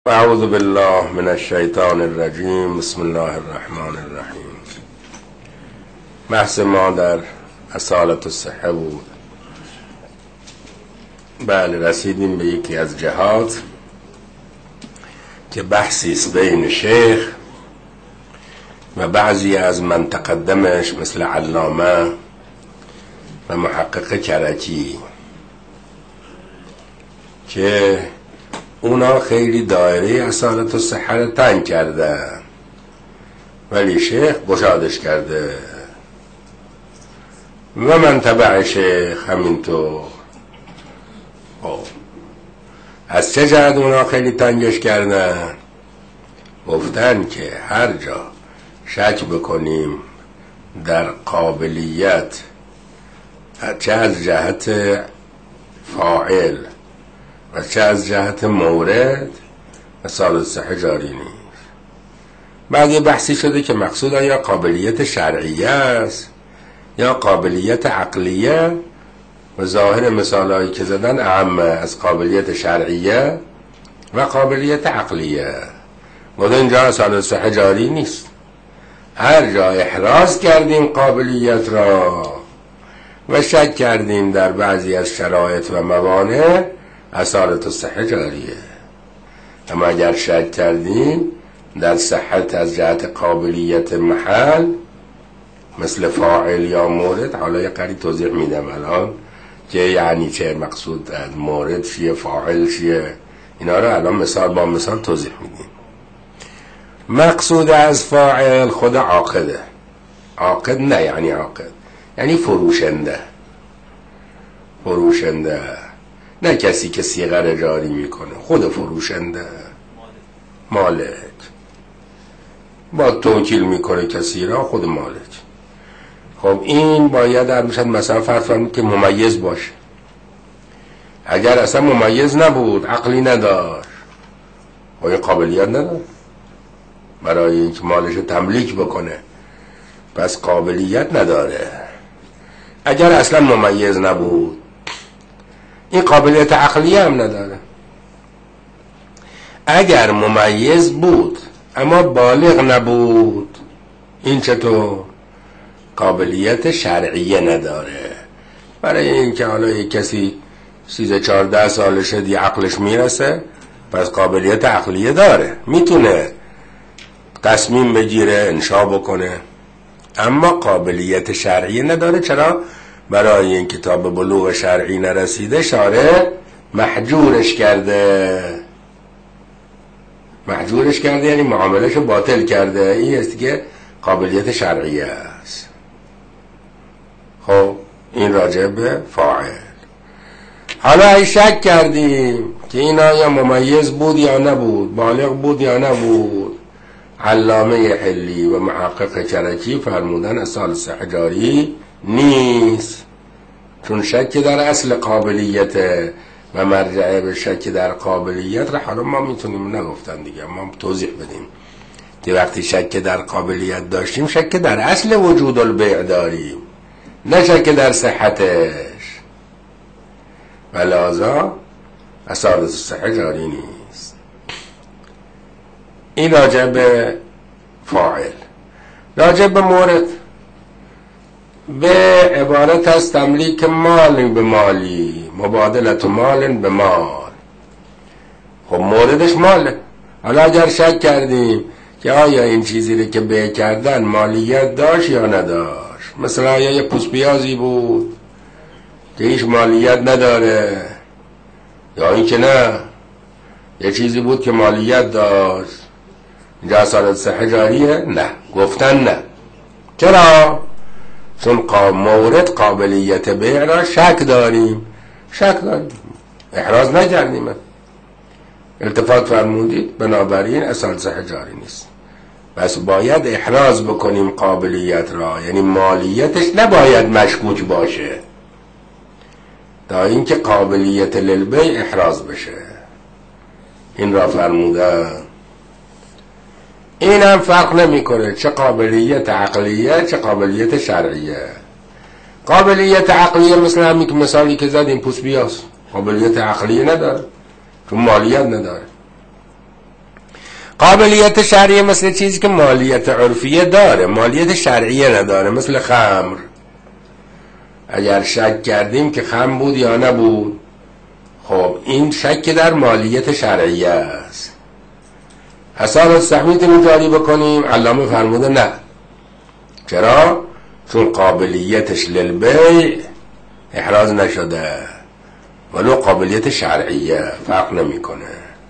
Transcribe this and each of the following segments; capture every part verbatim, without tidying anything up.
اعوذ بالله من الشیطان الرجیم. بسم الله الرحمن الرحیم. بحث ما در اصالت الصحه بود. بله، رسیدیم به یکی از جهات که بحثی است بین شیخ و بعضی از من تقدمش مثل علامه و محقق کرکی که اونا خیلی دایره اصالت الصحه رو تنگ کردن، ولی شیخ گشادش کرده و من تبع شیخ همینطور. خب از چه جهت اونا خیلی تنگش کردن؟ گفتن که هر جا شک بکنیم در قابلیت، چه از جهت فاعل و چه از جهت مورد، اصالت الصحه جاری نیست. بعد یه بحثی شده که مقصود یا قابلیت شرعیه است یا قابلیت عقلیه، و ظاهر مثالهایی که زدن اعم از قابلیت شرعیه و قابلیت عقلیه. گفتن اینجا اصالت الصحه جاری نیست. هر جا احراز کردیم قابلیت را و شک کردیم در بعضی از شرایط و موانع، اصالت الصحه جاریه. اما اگر شک کردیم در صحت از جهت قابلیت محل مثل فاعل یا مورد، حالا یه قدری توضیح میدم الان که یعنی چه، مقصود از مورد چیه، فاعل چیه، اینا رو الان مثال با مثال توضیح میدیم. مقصود از فاعل خود عاقده. عاقد نه یعنی عاقد، یعنی فروشنده. فروشنده نه کسی که صیغه را جاری میکنه، خود فروشنده مالک با توکیل میکنه کسی را، خود مالک. خب این باید در میشد مثلا فرض فرمود که ممیز باشه. اگر اصلا ممیز نبود، عقلی نداشت، خب این قابلیت نداشت برای اینکه مالش رو تملیک بکنه، پس قابلیت نداره. اگر اصلا ممیز نبود، این قابلیت عقلیه هم نداره. اگر ممیز بود اما بالغ نبود، این چطور؟ قابلیت شرعیه نداره. برای اینکه حالا یک کسی سیزده چهارده سالشه دی عقلش میرسه، پس قابلیت عقلیه داره، میتونه تصمیم بگیره، انشا بکنه، اما قابلیت شرعیه نداره. چرا؟ برای این کتاب بلوغ شرعی نرسیده، شارع محجورش کرده. محجورش کرده یعنی معاملش باطل کرده. این است که قابلیت شرعیه است. خب این راجع به فاعل. حالا ای شک کردیم که این آیا ممیز بود یا نبود، بالغ بود یا نبود، علامه حلی و محقق کرکی فرمودن اصالت الصحه جاری نیست، چون شک در اصل قابلیت و مرجع به شک در قابلیت را حالا ما میتونیم، نگفتن دیگه، ما توضیح بدیم که وقتی شک در قابلیت داشتیم، شک در اصل وجود البیع داریم، نه شک در صحتش، و لذا اصالت الصحه جاری نیست. این راجع به فاعل. راجع به مورد، به عبارت از تملیک مال به مالی، مبادلت مال به مال. خب موردش ماله. حالا اگر شک کردیم که آیا این چیزی رو که بیع کردن مالیت داشت یا نداشت، مثلا آیا یه پوست پیازی بود که هیچ مالیت نداره، یا این که نه یه چیزی بود که مالیت داشت، اینجا اصالت الصحه جاریه؟ نه. گفتن نه. چرا؟ چون مورد قابلیت بیع را شک داریم. شک داریم، احراز نکردیم، التفات فرمودید، بنابراین اصالت الصحه جاری نیست. بس باید احراز بکنیم قابلیت را، یعنی مالیتش نباید مشکوک باشه تا اینکه قابلیت للبیع احراز بشه. این را فرمودن. این هم فرق نمی کنه چه قابلیت عقلیه چه قابلیت شرعیه. قابلیت عقلیه مثل همین که مثالی که زدیم، پوست بیاس قابلیت عقلیه نداره چون مالیت نداره. قابلیت شرعیه مثل چیزی که مالیت عرفیه داره، مالیت شرعیه نداره، مثل خمر. اگر شک کردیم که خمر بود یا نبود، خب این شک در مالیت شرعیه است. اصالت صحیح میتونیم جاری بکنیم؟ علامه فرموده نه. چرا؟ چون قابلیتش للبیع احراز نشده، ولو قابلیت شرعیه فرق نمیکنه.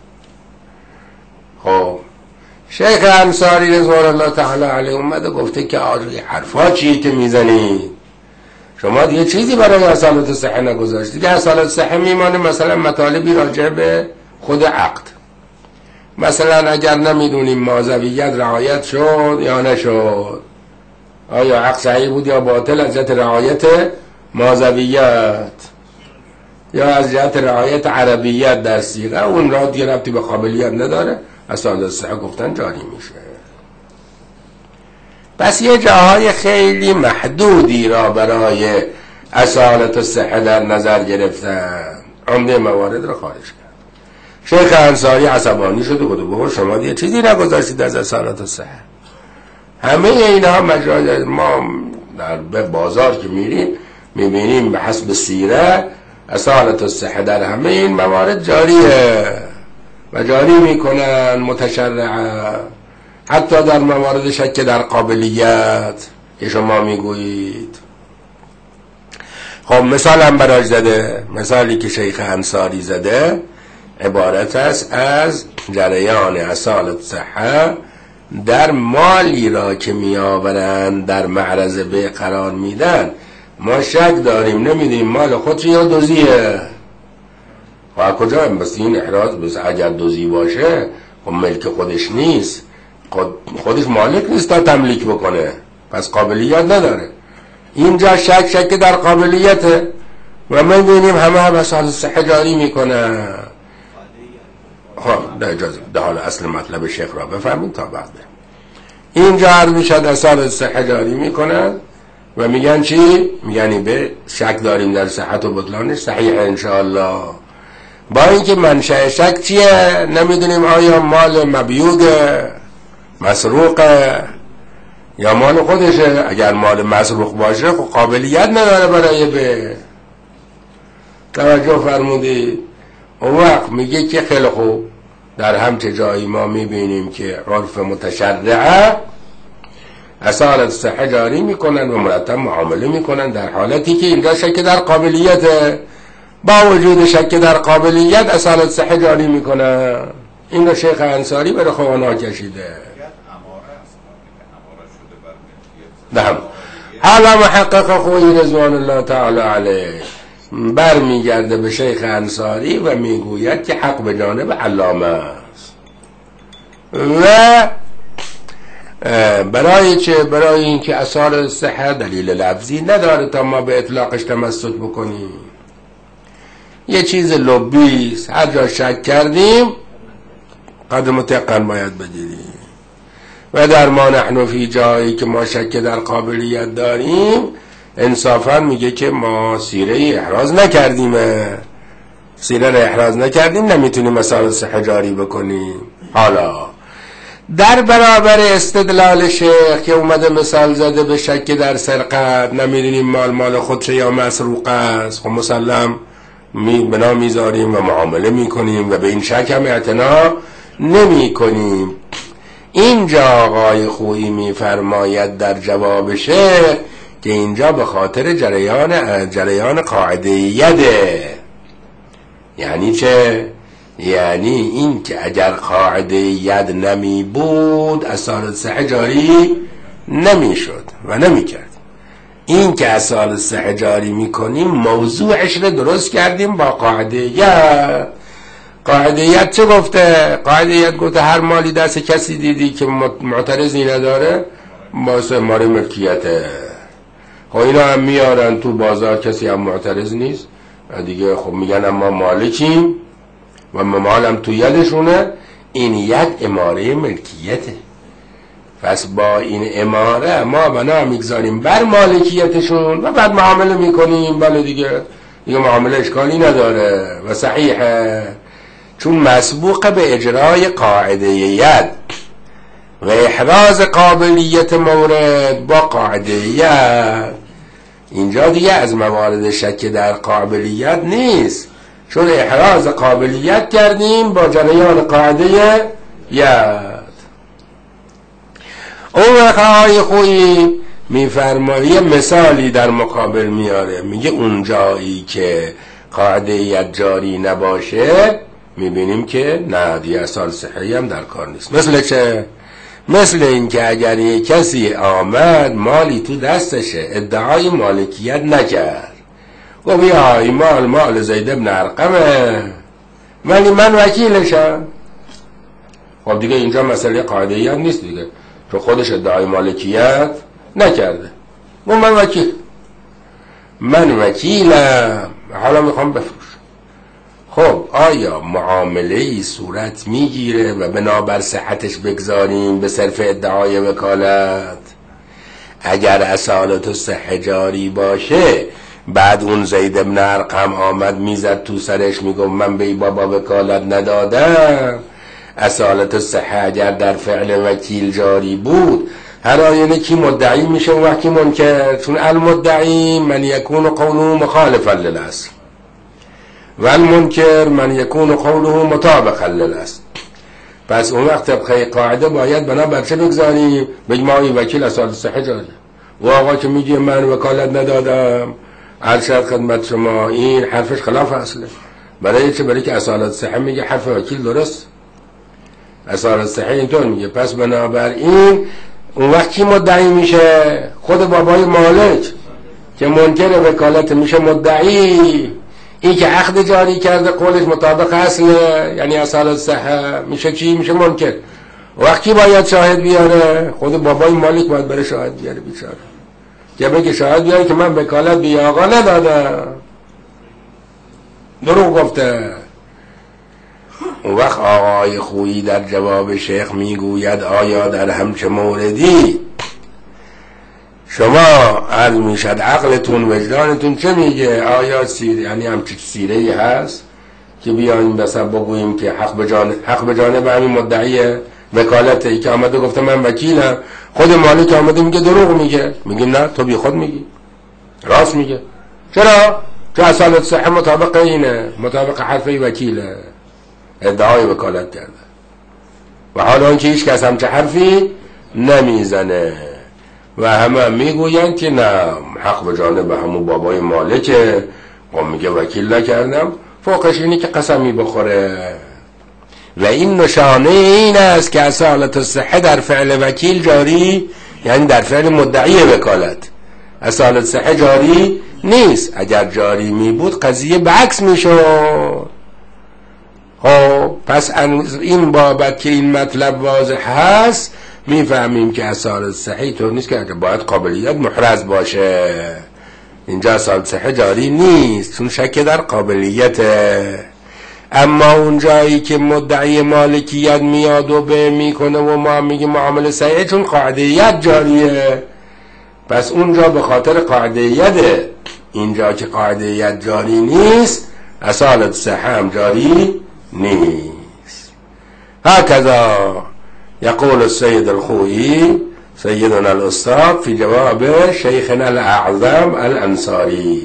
خب شیخ انصاری رضوان الله تعالی علیه اومده گفته که آجوی حرفا چیه که میزنید؟ شما دیگه چیزی برای اصالت صحه نگذاشتید. دیگه اصالت صحه میمانه مثلا مطالبی راجع به خود عقد. مثلا اگر نمیدونیم مازویت رعایت شد یا نشد، آیا عقد صحیح بود یا باطل از جهت رعایت مازویت یا از جهت رعایت عربیت در صیغه، اون را دیگه ربطی به قابلیت نداره، اصالت صحه گفتن جاری میشه. پس یه جاهای خیلی محدودی را برای اصالت صحه در نظر گرفتن، عمده موارد را خارج کرد. شیخ انصاری عصبانی شد و گفت بابا شما دیگه چیزی نگذاشتید از اصالت صحه. همه اینها مجال ما در بازار که میریم میبینیم به حسب سیره اصالت صحه در همه این موارد جاریه و جاری میکنن متشرعه، حتی در موارد شک در قابلیت که شما میگویید. خب مثال هم براش زده. مثالی که شیخ انصاری زده عبارت است از جریان اصالت صحه در مالی را که می آورند در معرض به قرار میدن. ما شک داریم نمیدونیم مال خودش یا دزیه، و کجا بس این احراز بس اگر دزی باشه خب ملک خودش نیست، خود خودش مالک نیست تا تملیک بکنه، پس قابلیت نداره. اینجا شک شک در قابلیته و ما ببینیم همه هم اصالت صحه جاری میکنه. خب در اجازه در حال اصل مطلب شیخ را بفهمیم تا بعد. اینجا عرض میشد اصالت صحه جاری میکنن و میگن چی؟ میگن به شک داریم در صحت و بطلانش، صحیح انشاءالله. با اینکه منشأ شک چیه؟ نمیدونیم آیا مال مبیوده مسروقه یا مال خودشه. اگر مال مسروق باشه خب قابلیت نداره برای به. توجه فرمودید؟ اون وقت میگه که خیلی خوب در همچه جایی ما میبینیم که عرف متشرعه اصالت صحه جاری میکنن و مرتب معامله میکنن، در حالتی که اینجا شک در قابلیته. با وجود شک در قابلیت اصالت صحه جاری میکنن. این رو شیخ انصاری برای خوانا کشیده. نعم. حالا محقق خویی رضوان الله تعالی علیه بر میگرده به شیخ انصاری و میگوید که حق به جانب علامه است و برای چه؟ برای اینکه اثار صحه دلیل لفظی نداره تا ما به اطلاقش تمسک بکنیم. یه چیز لبیست، هر جا شک کردیم قدر متقن باید بگیریم. و در ما نحن فی جایی که ما شک در قابلیت داریم انصافا میگه که ما سیره احراز نکردیم، سیره را احراز نکردیم، نمیتونیم اصالت صحه جاری بکنیم. حالا در برابر استدلال شیخ که اومده مثال زده به شک در سرقت، نمیدونیم مال مال خودشه یا مسروق است، خب مسلم می بنا میذاریم و معامله میکنیم و به این شک هم اعتنا نمی کنیم. اینجا آقای خویی میفرماید در جواب شیخ که اینجا به خاطر جریان جریان قاعده‌ایه. یعنی چه؟ یعنی این که اگر قاعده ید نمی بود اصالت صحه جاری نمی شد و نمی کرد. این که اصالت صحه جاری می کنیم موضوعش رو درست کردیم با قاعده ید. قاعده ید چه گفته؟ قاعده ید گفته هر مالی دست کسی دیدی که معترضی نداره باعث اماره ملکیته. خب اینا هم میارن تو بازار، کسی هم معترض نیست و دیگه خب میگن اما مالکیم و مالم تو یدشونه. این ید اماره ملکیته. پس با این اماره ما بنا میگذاریم بر مالکیتشون و بعد معامله میکنیم. بله دیگه دیگه معامله اشکالی نداره و صحیحه، چون مسبوق به اجرای قاعده ید. و احراز قابلیت مورد با قاعده‌یت. اینجا دیگه از موارد شک در قابلیت نیست، چون احراز قابلیت کردیم با جریان قاعده یت. اون وقت خویی میفرمایه مثالی در مقابل میاره، میگه اون جایی که قاعده یت جاری نباشه میبینیم که نه دیگه اصال صحیحی هم در کار نیست. مثل چه؟ مثل این که اگر یک کسی آمد مالی تو دستشه، ادعای مالکیت نکرد و بیا این مال مال زید بن ارقمه ولی من وکیلشم، خب دیگه اینجا مسئله قاعده‌ای هم نیست دیگه، تو خودش ادعای مالکیت نکرده و من وکیل من وکیلم حالا میخوام بفروشم. خب آیا معامله ای صورت میگیره و بنابر صحتش بگذاریم به صرف ادعای وکالت؟ اگر اصالت و صحه جاری باشه، بعد اون زید بن ارقم آمد میزد تو سرش میگم من به ای بابا وکالت ندادم، اصالت و صحه اگر در فعل وکیل جاری بود، هر آینه کی مدعی میشه و کی منکر؟ چون المدعی من یکون قوله مخالفا للاصل و المنکر من یکون قوله مطابقا للاصل. پس اون وقت طبقه قاعده باید بنا بر چه بگذاریم؟ بگیم ما این وکیل اصالت صحه جاری و آقا که میگه من وکالت ندادم ارشد خدمت شما این حرفش خلاف اصله. برای چه؟ برای که اصالت صحه میگه حرف وکیل درست، اصالت صحه اینطور میگه. پس بنابراین اون وقت کی مدعی میشه؟ خود بابای مالک که منکر وکالت میشه مدعی. این که عقد جاری کرده قولش مطابق اصله یعنی اصالت صحه، میشه چی؟ میشه منکر. وقت کی باید شاهد بیاره؟ خود بابای مالک باید بره شاهد بیاره بیچاره، که بگه شاهد بیاره که من وکالت به آقا ندادم، دروغ گفته. اون وقت آقای خویی در جواب شیخ میگوید آیا در همچه موردی شما عرض میشد عقلتون وجدانتون چه میگه؟ آیا سیر یعنی همچه سیره‌ای هست که بیایم بسا بگوییم که حق به جانب حق به جانب همین مدعی وکالته ای که آمده گفته من وکیلم، خود مالک آمده میگه دروغ میگه، میگیم نه تو بی خود میگی، راست میگه. چرا؟ چون اصالت صحه مطابق اینه، مطابق حرف وکیله، ادعای وکالت کرده و حالا اینکه هیچ کس همچه حرفی نمیزنه و همه میگوین که نه حق به جانب همون بابای مالکه و میگه وکیل نکردم، فوقش اینی که قسمی بخوره. و این نشانه این است که اصالت صحه در فعل وکیل جاری، یعنی در فعل مدعی وکالت اصالت صحه جاری نیست. اگر جاری می بود قضیه بعکس می شود. خب پس این بابت که این مطلب واضح هست میفهمیم که اصالت صحه طور نیست که باید قابلیت محرز باشه. اینجا اصالت صحه جاری نیست چون شک در قابلیته. اما اون جایی که مدعی مالکیت میاد و به میکنه و ما میگیم معامله صحیح چون قاعده‌یت جاریه، پس اونجا به خاطر قاعده‌یته. اینجا که قاعده‌یت جاری نیست اصالت صحه هم جاری نیست. هكذا يقول السيد الخوئي سيدنا الأستاذ في جواب شيخنا الأعظم الأنصاري.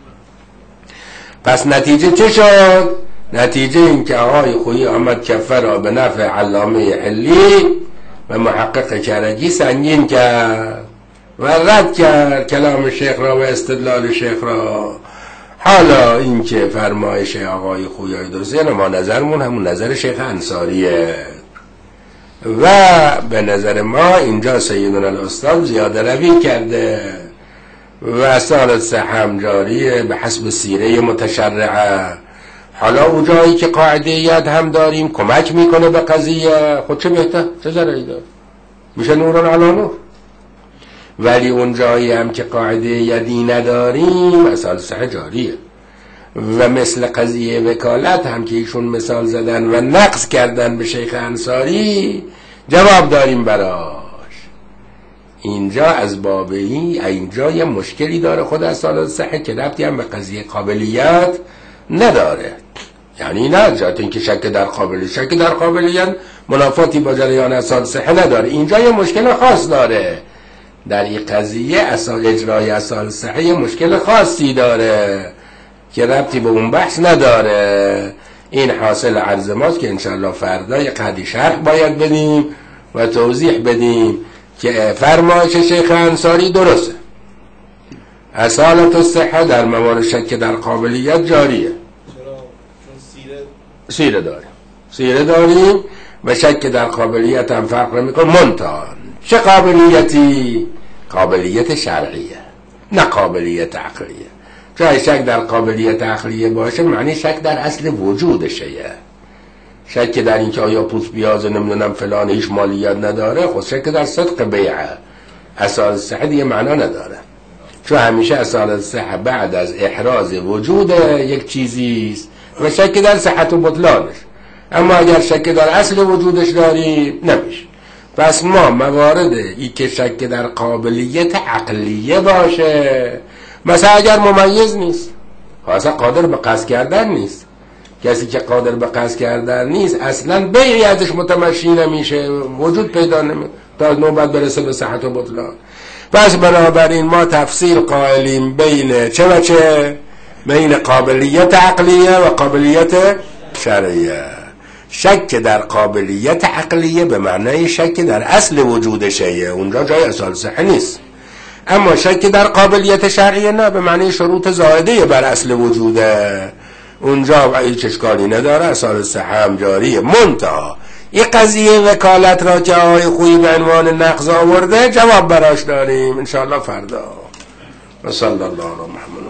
پس نتیجه چه شد؟ نتیجه این که آقای خویی آمد کفه را به نفع علامه حلی و محقق کرجی سنگین کرد و رد کرد کلام شیخ را و استدلال شیخ را. حالا این که فرمایش آقای خویی درسته، ما نظرمون همون نظر شیخ انصاریه و به نظر ما اینجا سیدنا الاستاد زیاده روی کرده و اصالت صحه هم جاریه به حسب سیره متشرعه. حالا اون جایی که قاعده‌یت هم داریم کمک میکنه به قضیه، خود چه بهتر، چه ضرری داره، میشه نوران علی نور. ولی اون جایی هم که قاعده‌یتی نداریم اصالت صحه جاریه. و مثل قضیه وکالت هم که ایشون مثال زدن و نقص کردن به شیخ انصاری جواب داریم براش. اینجا از بابی اینجا یه مشکلی داره خود اصالت صحه که ربطی هم به قضیه قابلیت نداره. یعنی نه جهت اینکه شک در قابلیت، شک در قابلیت منافاتی با جریان اصال صحه نداره. اینجا یه مشکل خاص داره در این قضیه، اصال اجرای اصال صحه یه مشکل خاصی داره که ربطی به اون بحث نداره. این حاصل عرض ماست که انشاءالله فردا یه قدری شرح باید بدیم و توضیح بدیم که فرمایش شیخ انصاری درسته، اصالت الصحه در موارد شک در قابلیت جاریه. سیره داریم سیره داریم و شک در قابلیت هم فرق نمیکنه. منتها چه قابلیتی؟ قابلیت شرعیه نه قابلیت عقلیه. جای شک در قابلیت عقلیه باشه معنی شک در اصل وجودشه. شک در اینکه آیا پوست بیازه نمیدونم فلان هیچ مالیت نداره، خود شک در صدق بیعه. اصال صحه دیگه معنا نداره، چون همیشه اصال صحه بعد از احراز وجود یک چیزیست و شک در صحت و بطلانش. اما اگر شک در اصل وجودش داریم نمیشه. پس ما موارد ای که شک در قابلیت عقلیه باشه، مثلا اگر ممیز نیست، اصلا قادر به قصد کردن نیست، کسی که قادر به قصد کردن نیست اصلا بیعی ازش متمشی نمیشه، وجود پیدا نمیشه تا نوبت برسه به صحت و بطلان. پس بنابراین ما تفصیل قائلیم بین چه و چه؟ بین قابلیت عقلیه و قابلیت شرعیه. شک در قابلیت عقلیه به معنای شک در اصل وجود شیء، اونجا جای اصال صحه نیست. اما شک در قابلیت شرعیه نه، به معنی شروط زائده بر اصل وجوده، اونجا هیچ اشکالی نداره، اصال صحه هم جاریه. منتها این قضیه وکالت را که آقای خویی به عنوان نقض آورده جواب براش داریم انشاءالله فردا. و صلی الله علی محمد.